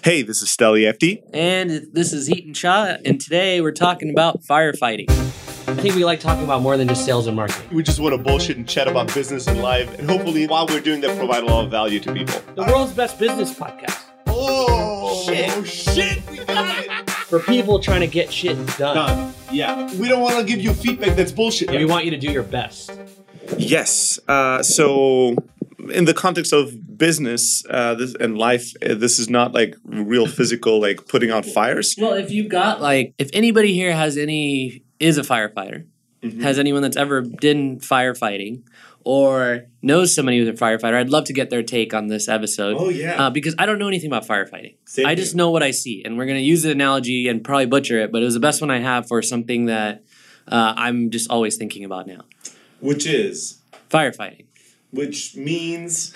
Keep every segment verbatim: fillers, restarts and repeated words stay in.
Hey, this is Stelly F D. And this is Heaton Shaw, and today we're talking about firefighting. I think we like talking about more than just sales and marketing. We just want to bullshit and chat about business and life, and hopefully while we're doing that, provide a lot of value to people. The world's best business podcast. Oh, Shit. shit, we got it. For people trying to get shit done. Done. Yeah. We don't want to give you feedback that's bullshit. And we want you to do your best. Yes. Uh, so in the context of business uh, this, and life, uh, this is not like real physical, like putting out fires. Well, if you've got like, if anybody here has any, is a firefighter, mm-hmm. has anyone that's ever done firefighting, or knows somebody who's a firefighter, I'd love to get their take on this episode. Oh, yeah. Uh, because I don't know anything about firefighting. Same I here. just know what I see. And we're going to use the analogy and probably butcher it, but it was the best one I have for something that uh, I'm just always thinking about now. Which is? Firefighting. Which means?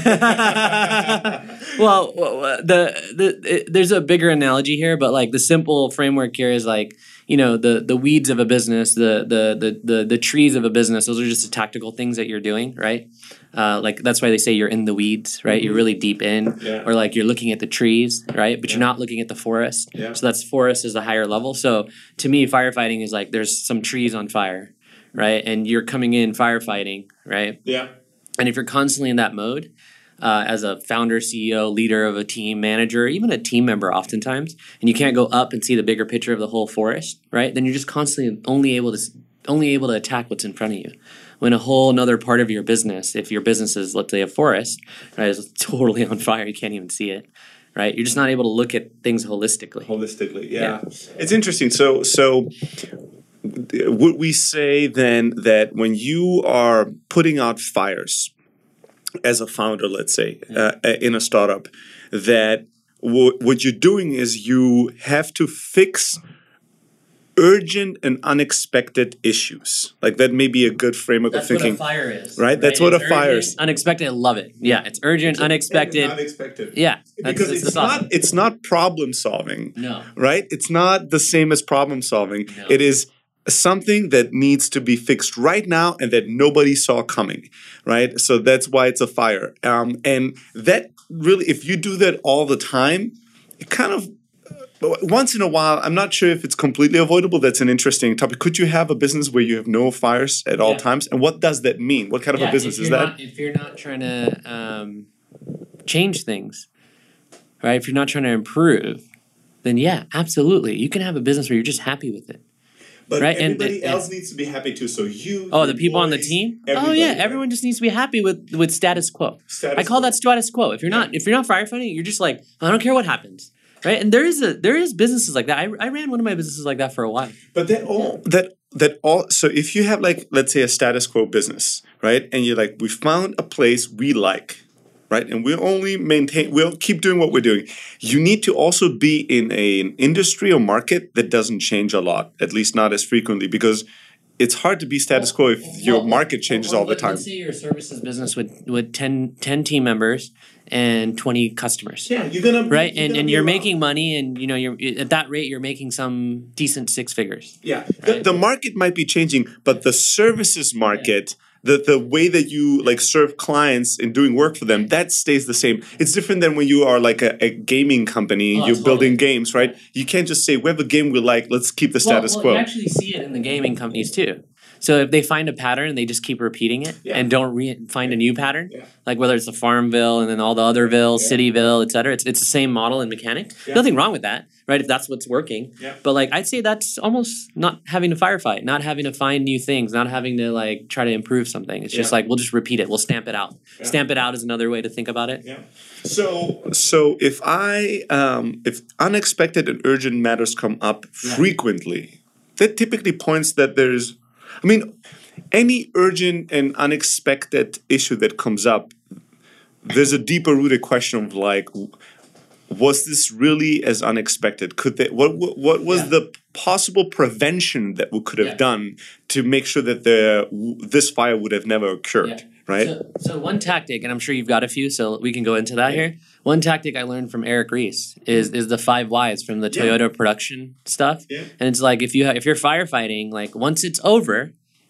well, the the it, there's a bigger analogy here, but like the simple framework here is like, you know, the the weeds of a business, the the the the, the trees of a business. Those are just the tactical things that you're doing, right? Uh, like that's why they say you're in the weeds, right? Mm-hmm. You're really deep in, yeah. Or like you're looking at the trees, right? But yeah. you're not looking at the forest. Yeah. So that's forest is a higher level. So to me, firefighting is like there's some trees on fire, right? And you're coming in firefighting, right? Yeah. And if you're constantly in that mode, uh, as a founder, C E O, leader of a team, manager, even a team member oftentimes, and you can't go up and see the bigger picture of the whole forest, right? Then you're just constantly only able to only able to attack what's in front of you. When a whole another part of your business, if your business is, let's say, a forest, right, is totally on fire, you can't even see it, right? You're just not able to look at things holistically. Holistically, yeah. yeah. It's interesting. So, so would we say then that when you are putting out fires as a founder, let's say, uh, in a startup, that w- what you're doing is you have to fix urgent and unexpected issues? Like that may be a good framework That's of thinking. That's what a fire is. Right? right? That's what it's a fire urgent, is. Unexpected, I love it. Yeah, it's urgent, it's unexpected. Unexpected. Yeah. That's, because that's it's not it's not problem solving. No. Right? It's not the same as problem solving. No. It is something that needs to be fixed right now and that nobody saw coming, right? So that's why it's a fire. Um, and that really, if you do that all the time, it kind of, once in a while, I'm not sure if it's completely avoidable. That's an interesting topic. Could you have a business where you have no fires at all yeah. times? And what does that mean? What kind of yeah, a business is that? Not, if you're not trying to um, change things, right? If you're not trying to improve, then yeah, absolutely. You can have a business where you're just happy with it. But right? everybody and, and, else needs to be happy too. So you, oh, the people on the team. Oh yeah, everyone just needs to be happy with, with status quo. Status I call quo. that status quo. If you're yeah. not if you're not firefighting, you're just like, I don't care what happens, right? And there is a there is businesses like that. I, I ran one of my businesses like that for a while. But that all that that all. So if you have like, let's say, a status quo business, right, and you're like, we found a place we like. Right, and we'll only maintain, we'll keep doing what we're doing. You need to also be in a, an industry or market that doesn't change a lot, at least not as frequently, because it's hard to be status quo if your well, market changes well, all the let, time. Let's say you're a services business with, with ten, ten team members and twenty customers. Yeah, you're gonna right, you're and gonna and you're around. making money, and you know you're at that rate you're making some decent six figures. Yeah, right? the, the market might be changing, but the services market. Yeah. The, the way that you like serve clients and doing work for them, that stays the same. It's different than when you are like a, a gaming company, oh, you're totally. building games, right? You can't just say, we have a game we like, let's keep the status well, well, quo. You actually see it in the gaming companies too. So if they find a pattern, they just keep repeating it yeah. and don't re- find a new pattern. Yeah. Like whether it's the Farmville and then all the other villes, yeah. Cityville, et cetera. It's it's the same model and mechanic. Yeah. Nothing wrong with that, right? If that's what's working. Yeah. But like I'd say that's almost not having to firefight, not having to find new things, not having to like try to improve something. It's just yeah. like we'll just repeat it. We'll stamp it out. Yeah. Stamp it out is another way to think about it. Yeah. So so if I um, if unexpected and urgent matters come up yeah. frequently, that typically points that there's, I mean. Any urgent and unexpected issue that comes up, there's a deeper rooted question of like, was this really as unexpected? Could they, what what, what was yeah. the possible prevention that we could have yeah. done to make sure that the this fire would have never occurred? Yeah. Right. So, so one tactic, and I'm sure you've got a few, so we can go into that yeah. here. One tactic I learned from Eric Ries is is the five whys from the Toyota yeah. production stuff, yeah. and it's like if you ha- if you're firefighting, like once it's over.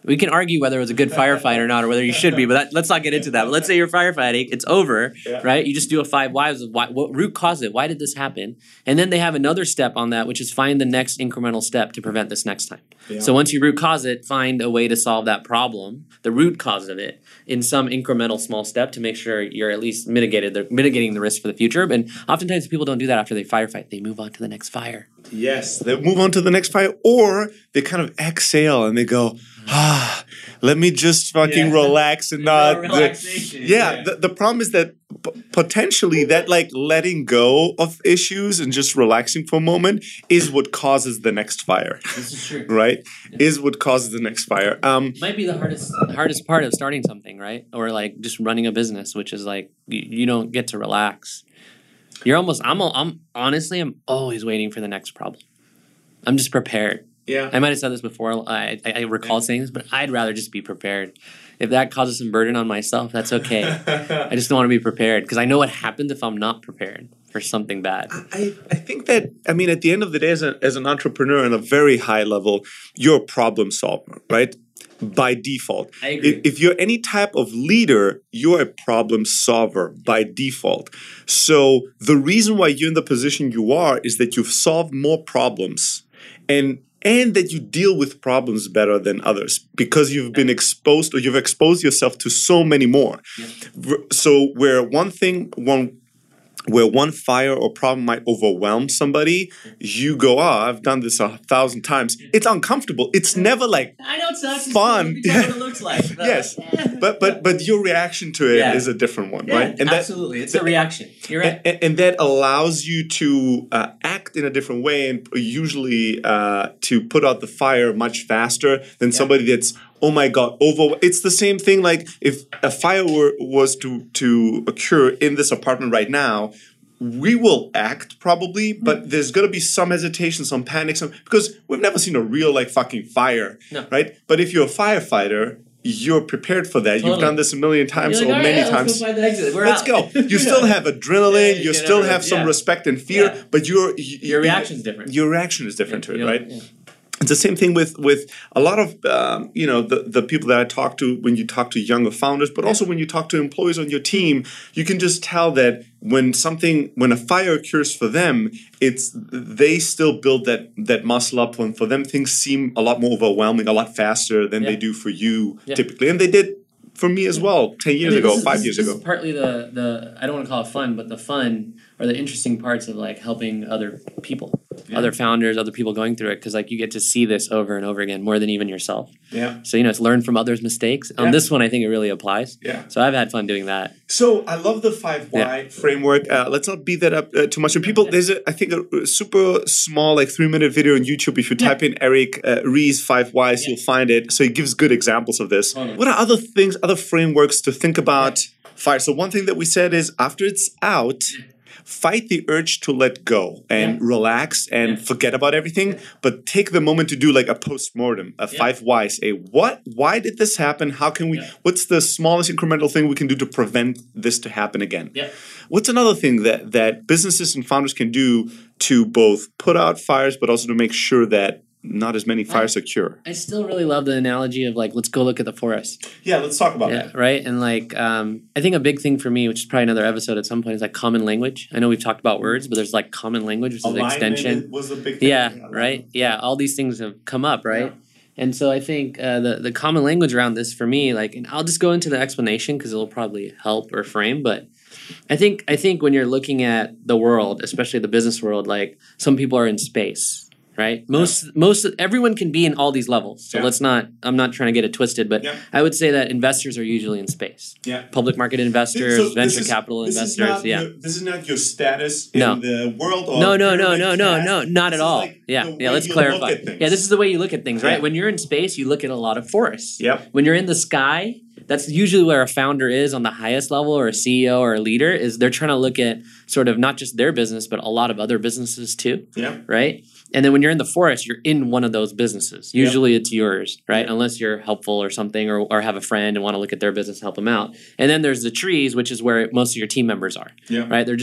We can argue whether it was a good firefight or not, or whether you should be, but that, let's not get into that. But let's say you're firefighting, it's over, yeah. right? You just do a five whys of why, what root caused it? Why did this happen? And then they have another step on that, which is find the next incremental step to prevent this next time. Yeah. So once you root cause it, find a way to solve that problem, the root cause of it, in some incremental small step to make sure you're at least mitigated, the, mitigating the risk for the future. And oftentimes people don't do that after they firefight. They move on to the next fire. Yes, they move on to the next fire, or they kind of exhale and they go, ah, let me just fucking yeah. relax and not. The, yeah, yeah. The, the problem is that p- potentially that like letting go of issues and just relaxing for a moment is what causes the next fire. This is true, right? Yeah. Is what causes the next fire. Um, Might be the hardest hardest part of starting something, right? Or like just running a business, which is like you, you don't get to relax. You're almost. I'm. I'm honestly. I'm always waiting for the next problem. I'm just prepared. Yeah. I might have said this before. I I, I recall yeah. saying this, but I'd rather just be prepared. If that causes some burden on myself, that's okay. I just don't want to be prepared because I know what happens if I'm not prepared for something bad. I, I think that, I mean, at the end of the day, as, a, as an entrepreneur on a very high level, you're a problem solver, right? By default. I agree. If, if you're any type of leader, you're a problem solver by default. So the reason why you're in the position you are is that you've solved more problems and and that you deal with problems better than others because you've been exposed or you've exposed yourself to so many more. Yep. So where one thing, one where one fire or problem might overwhelm somebody, you go, oh, I've done this a thousand times. It's uncomfortable. It's never like I know it sucks. fun. It's what it looks like. But yes, but but but your reaction to it yeah. is a different one, yeah, right? And absolutely, that, it's a reaction. You're right, and, and that allows you to uh, act in a different way, and usually uh, to put out the fire much faster than yeah. somebody that's, oh my God, over. It's the same thing like if a fire were, was to, to occur in this apartment right now, we will act probably, but there's going to be some hesitation, some panic, some because we've never seen a real like fucking fire, no. right? But if you're a firefighter, you're prepared for that. Totally. You've done this a million times like, or oh, many yeah, times. Let's go find the exit. We're let's out. go. You still have adrenaline. Yeah, you still have some yeah. respect and fear, yeah. but your your reaction is different. Your reaction is different yeah, to it, right? Yeah. It's the same thing with with a lot of um, you know the the people that I talk to when you talk to younger founders, but also when you talk to employees on your team, you can just tell that when something when a fire occurs for them, it's they still build that that muscle up. When for them things seem a lot more overwhelming, a lot faster than yeah. they do for you yeah. typically, and they did for me as well ten years I mean, ago, is, five this, years this ago. Is partly the the I don't want to call it fun, but the fun or the interesting parts of like helping other people. Yeah. Other founders, other people going through it, because like you get to see this over and over again, more than even yourself. Yeah. So you know, it's learn from others' mistakes. On yeah. this one, I think it really applies. Yeah. So I've had fun doing that. So I love the five why yeah. framework. Uh, let's not beat that up uh, too much. And people, there's a, I think a super small, like three minute video on YouTube. If you type yeah. in Eric uh, Ries five whys, yeah. you'll find it. So he gives good examples of this. Oh, no. What are other things, other frameworks to think about yeah. fire? So one thing that we said is after it's out. Fight the urge to let go and yeah. relax and yeah. forget about everything, yeah. but take the moment to do like a post-mortem, a yeah. five whys, a what, why did this happen? How can we, yeah. what's the smallest incremental thing we can do to prevent this to happen again? Yeah. What's another thing that, that businesses and founders can do to both put out fires, but also to make sure that not as many fires I, occur? I still really love the analogy of like, let's go look at the forest. Yeah, let's talk about yeah, that. Right? And like, um, I think a big thing for me, which is probably another episode at some point, is like common language. I know we've talked about words, but there's like common language, which is an extension. Was a big thing. Yeah, right? Yeah, all these things have come up, right? Yeah. And so I think uh, the, the common language around this for me, like, and I'll just go into the explanation because it'll probably help or frame, but I think I think when you're looking at the world, especially the business world, like some people are in space. Right. Most, yeah. most, everyone can be in all these levels. So yeah. let's not, I'm not trying to get it twisted, but yeah. I would say that investors are usually in space. Yeah. Public market investors, so venture is, capital this investors. Is not yeah. Your, this is not your status in no. the world. Or no, no, no, no, no, no, not this at all. Like yeah. Yeah. Let's clarify. Yeah. This is the way you look at things, right? Yeah. When you're in space, you look at a lot of forests. Yep. When you're in the sky, that's usually where a founder is on the highest level, or a C E O or a leader is they're trying to look at sort of not just their business, but a lot of other businesses too. Yeah. Right. And then when you're in the forest, you're in one of those businesses. Usually yep. it's yours, right? Yep. Unless you're helpful or something, or, or have a friend and want to look at their business, help them out. And then there's the trees, which is where most of your team members are, yep. right? They're just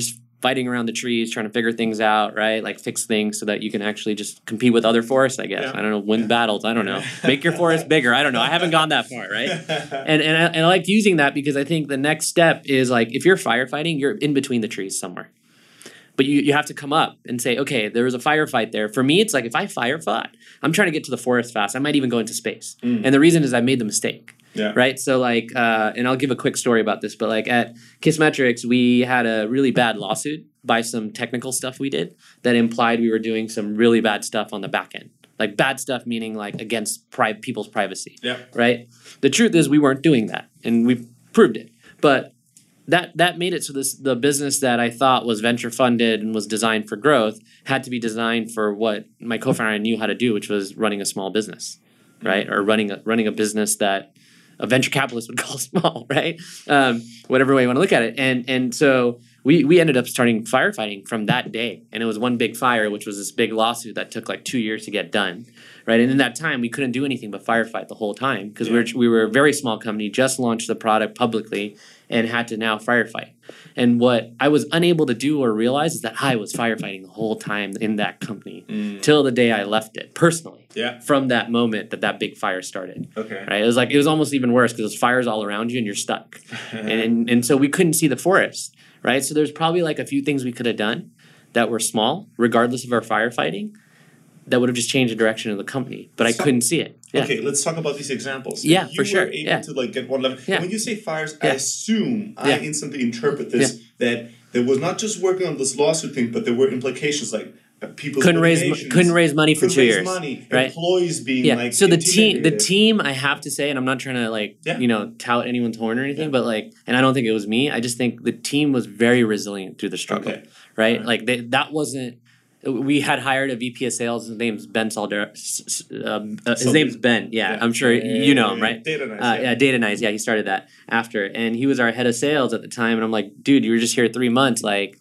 fighting around the trees, trying to figure things out, right? Like fix things so that you can actually just compete with other forests, I guess. Yeah. I don't know, win battles, I don't know. Make your forest bigger, I don't know. I haven't gone that far, right? And and I, and I like using that because I think the next step is like if you're firefighting, you're in between the trees somewhere. But you, you have to come up and say, okay, there was a firefight there. For me, it's like if I firefight, I'm trying to get to the forest fast. I might even go into space. Mm. And the reason is I made the mistake. Yeah. Right. So like, uh, and I'll give a quick story about this, but like at Kissmetrics, we had a really bad lawsuit by some technical stuff we did that implied we were doing some really bad stuff on the back end. Like bad stuff meaning like against pri- people's privacy. Yeah. Right. The truth is we weren't doing that, and we proved it. But that that made it so this the business that I thought was venture funded and was designed for growth had to be designed for what my co-founder and I knew how to do, which was running a small business, right? Or running a running a business that a venture capitalist would call small, right? Um, whatever way you want to look at it. And and so we we ended up starting firefighting from that day. And it was one big fire, which was this big lawsuit that took like two years to get done, right? And in that time, we couldn't do anything but firefight the whole time because yeah. we, were, we were a very small company, just launched the product publicly and had to now firefight. And what I was unable to do or realize is that I was firefighting the whole time in that company mm. till the day I left it personally. Yeah. From that moment that that big fire started. Okay. Right. It was like it was almost even worse because there's fires all around you and you're stuck, and, and and so we couldn't see the forest. Right. So there's probably like a few things we could have done that were small, regardless of our firefighting, that would have just changed the direction of the company. But I so, couldn't see it. Yeah. Okay, let's talk about these examples. Yeah, you for sure. You were able yeah. to like get one level. Yeah. When you say fires, yeah. I assume yeah. I instantly interpret this yeah. that there was not just working on this lawsuit thing, but there were implications like uh, people couldn't raise couldn't raise money for two raise years. Money, right? Employees being yeah. like so the team the team I have to say, and I'm not trying to like yeah. you know tout anyone's horn or anything, yeah. but like, and I don't think it was me. I just think the team was very resilient through the struggle. Okay. Right? right? Like they, that wasn't. We had hired a V P of sales. His name's Ben Salder. Um, uh, his name's Ben. Yeah, yeah. I'm sure yeah, you know him, right? Data Nice. Uh, yeah. yeah, Data Nice. Yeah, he started that after, and he was our head of sales at the time. And I'm like, dude, you were just here three months. Like,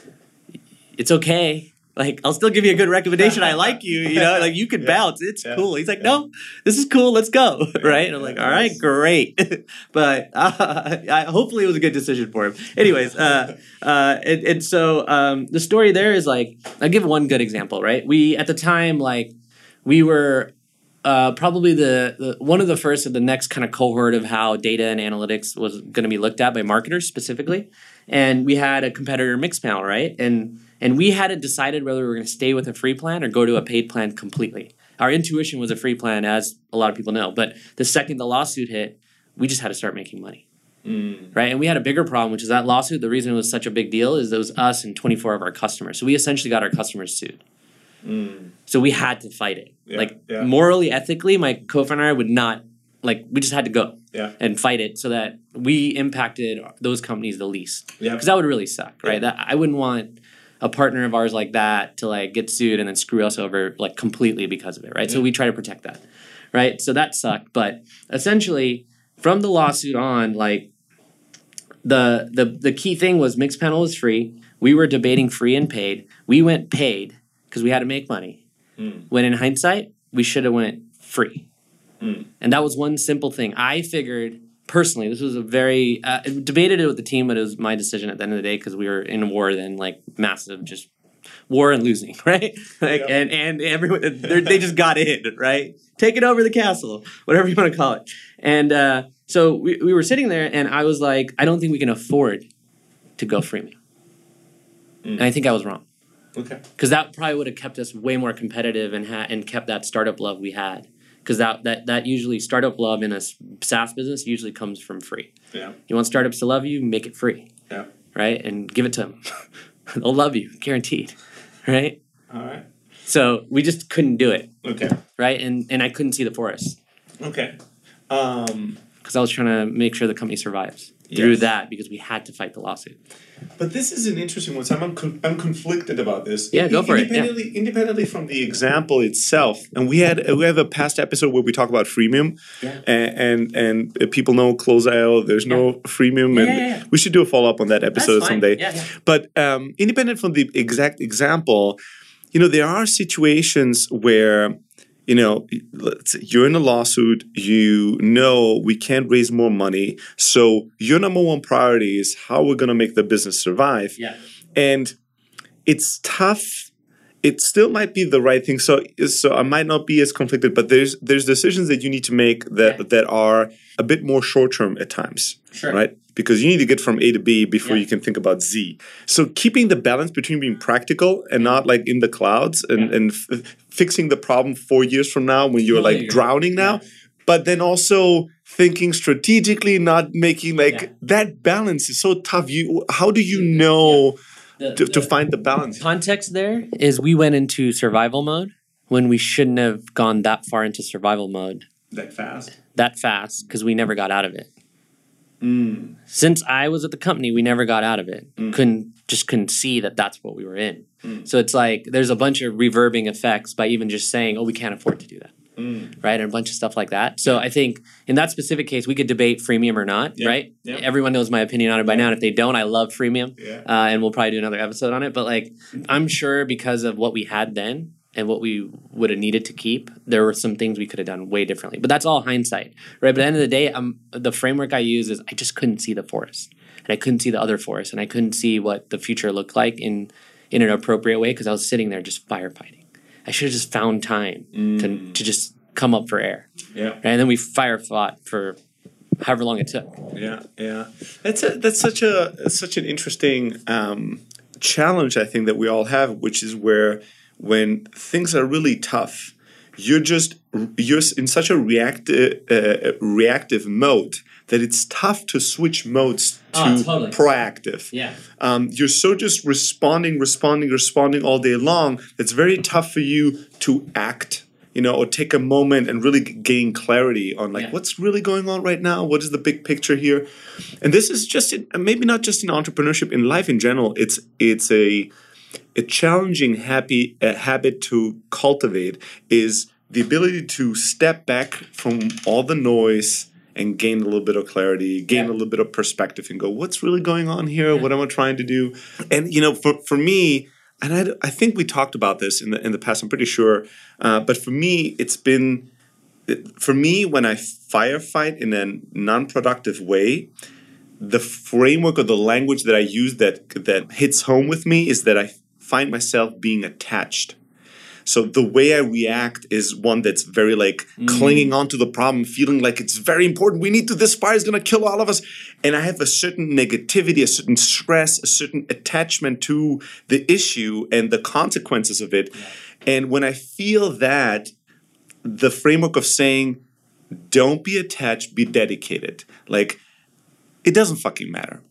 it's okay. Like, I'll still give you a good recommendation. I like you. You know, like you could yeah. bounce. It's yeah. cool. He's like, no, this is cool. Let's go. Right? And I'm like, all right, great. But uh, I, hopefully it was a good decision for him. Anyways, uh, uh, and, and so um, the story there is like, I'll give one good example, right? We, at the time, like, we were uh, probably the, the one of the first of the next kind of cohort of how data and analytics was going to be looked at by marketers specifically. And we had a competitor, Mixpanel, right? And And we hadn't decided whether we were going to stay with a free plan or go to a paid plan completely. Our intuition was a free plan, as a lot of people know. But the second the lawsuit hit, we just had to start making money. Mm. Right? And we had a bigger problem, which is that lawsuit, the reason it was such a big deal is it was us and twenty-four of our customers. So we essentially got our customers sued. Mm. So we had to fight it. Yeah, like yeah. morally, ethically, my co-founder and I would not, like we just had to go yeah. and fight it so that we impacted those companies the least. Because yeah. that would really suck, right? Yeah. That I wouldn't want a partner of ours like that to like get sued and then screw us over like completely because of it, right? Yeah. So we try to protect that, right? So that sucked. But essentially, from the lawsuit on, like the the the key thing was Mixpanel was free. We were debating free and paid. We went paid because we had to make money. Mm. When in hindsight, we should have went free. Mm. And that was one simple thing. I figured personally, this was a very uh, debated it with the team, but it was my decision at the end of the day because we were in a war then, like massive, just war and losing, right? Like yeah. and and everyone they just got in, right? Taking over the castle, whatever you want to call it. And uh, so we we were sitting there, and I was like, I don't think we can afford to go freemium. Mm. And I think I was wrong. Okay. Because that probably would have kept us way more competitive and ha- and kept that startup love we had. Because that, that that usually startup love in a SaaS business usually comes from free. Yeah. You want startups to love you, make it free. Yeah. Right? And give it to them. They'll love you, guaranteed. Right? All right. So we just couldn't do it. Okay. Right? And and I couldn't see the forest. Okay. Um, because I was trying to make sure the company survives through yes. that because we had to fight the lawsuit. But this is an interesting one. So I'm, con- I'm conflicted about this. Yeah, go for independently, it. Yeah. Independently from the example itself, and we had we have a past episode where we talk about freemium, yeah. and, and and people know Close.io. There's yeah. no freemium, yeah, and yeah, yeah. we should do a follow up on that episode someday. Yeah, yeah. But um, independent from the exact example, you know, there are situations where. You know, let's say you're in a lawsuit, you know we can't raise more money, so your number one priority is how we're going to make the business survive. Yeah. And it's tough. It still might be the right thing. So, so I might not be as conflicted, but there's there's decisions that you need to make that Yeah. that are a bit more short term at times, Sure. right? Because you need to get from A to B before Yeah. you can think about Z. So keeping the balance between being practical and not like in the clouds and Yeah. and f- fixing the problem four years from now when you're Totally like agree. drowning now, Yeah. but then also thinking strategically, not making like Yeah. that balance is so tough. You how do you Yeah. know? The- To, to the- find the balance. Context there is we went into survival mode when we shouldn't have gone that far into survival mode That fast. that fast because we never got out of it. Since I was at the company, we never got out of it. Couldn't just couldn't see that that's what we were in. So it's like there's a bunch of reverbing effects by even just saying, "Oh, we can't afford to do that." Right, and a bunch of stuff like that. So I think in that specific case, we could debate freemium or not, Yeah. right? Yeah. Everyone knows my opinion on it by now, and if they don't, I love freemium, Yeah. uh, and we'll probably do another episode on it. But like, I'm sure because of what we had then and what we would have needed to keep, there were some things we could have done way differently. But that's all hindsight, right? But at the end of the day, um, the framework I use is I just couldn't see the forest, and I couldn't see the other forest, and I couldn't see what the future looked like in in an appropriate way because I was sitting there just firefighting. I should have just found time to to just come up for air. Yeah. And then we fire fought for however long it took. Yeah, yeah. That's a, that's such a such an interesting um, challenge I think that we all have, which is where when things are really tough, you're just you're in such a reactive uh, reactive mode that it's tough to switch modes to Oh, totally. proactive. Yeah. Um, you're so just responding, responding, responding all day long. It's very tough for you to act, you know, or take a moment and really g- gain clarity on like Yeah. what's really going on right now. What is the big picture here? And this is just in, maybe not just in entrepreneurship, in life in general. It's it's a a challenging happy a habit to cultivate is the ability to step back from all the noise and gain a little bit of clarity, gain Yeah. a little bit of perspective, and go, what's really going on here? What am I trying to do? And you know, for for me, and I, I think we talked about this in the in the past. I'm pretty sure, uh, but for me, it's been for me when I firefight in a non-productive way. The framework or the language that I use that that hits home with me is that I find myself being attached. So the way I react is one that's very like clinging onto the problem, feeling like it's very important. We need to, this fire is going to kill all of us. And I have a certain negativity, a certain stress, a certain attachment to the issue and the consequences of it. And when I feel that, the framework of saying, don't be attached, be dedicated. Like, it doesn't fucking matter.